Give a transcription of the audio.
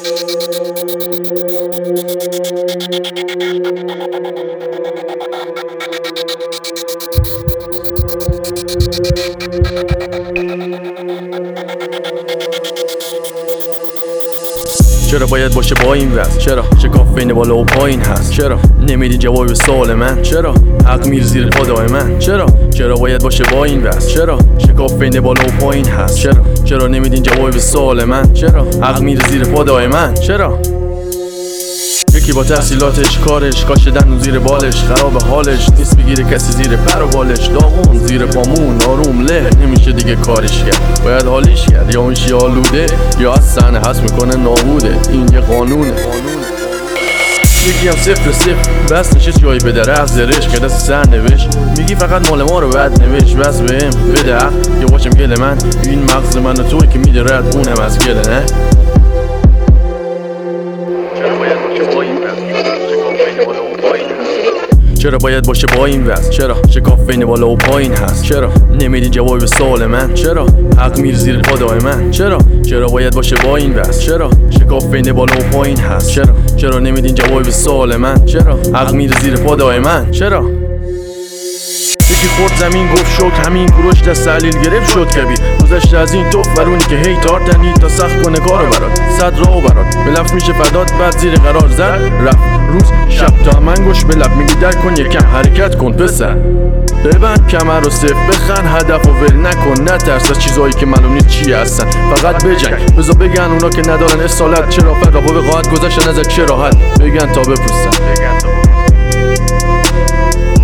چرا باید باشه با این وضع؟ چرا شکاف بین بالا و پایین هست؟ چرا نمیدین جواب به سوال من؟ چرا حق میره زیر پادای من؟ چرا باید باشه با این وضع؟ چرا شکاف بین بالا و پایین هست؟ چرا نمیدین جواب به سوال من؟ چرا حق میره زیر پادای من؟ چرا یکی با تحصیلاتش کارش کاش دندون زیر بالش، خراب حالش نیست بگیره کسی زیر پر و بالش، داغون زیر پامون آروم له نمیشه دیگه کارش کرد، باید حالیش کرد، یا میشه آلوده یا از صحنه حذف میکنه نابوده، این یه قانونه. یکی هم صفر بس نشست جایی به در زرش که دست سر نوشت، میگی فقط مال ما رو بد نوشت، بس بهم بده حق یه باشم گل من، این مغز من و توی که میده رد اونم از گله نه. چرا باید باشه با این وضع؟ چرا شکاف بین بالا و پایین هست؟ چرا نمیدین جواب به سوال من؟ چرا حق میره زیر پادای من؟ چرا باید باشه با این وضع؟ چرا شکاف بین بالا و پایین هست؟ چرا نمیدین جواب به سوال من؟ چرا حق میره زیر پادای من؟ چرا یکی خورد زمین گفت شک، همین کوروش دست علیل گرفت شد کبیر، گذشته از این توف برونی که هی تارتنی تا سخت کنه کارو برات، صد راهو برات به لفت میشه فدات، بعد زیر قرار زد رفت روز شب تا من گوش به لب میگی در کن یکم حرکت کن پسر، ببند کمر و صف بخن هدف و ول نکن، نترس از چیزایی که معلوم نیست چی هستن، فقط بجنگ بذار بگن اونا که ندارن اصالت، چرا فرق و وقاحت گذشتن ازت چه راحت، بگن تا بپوستن.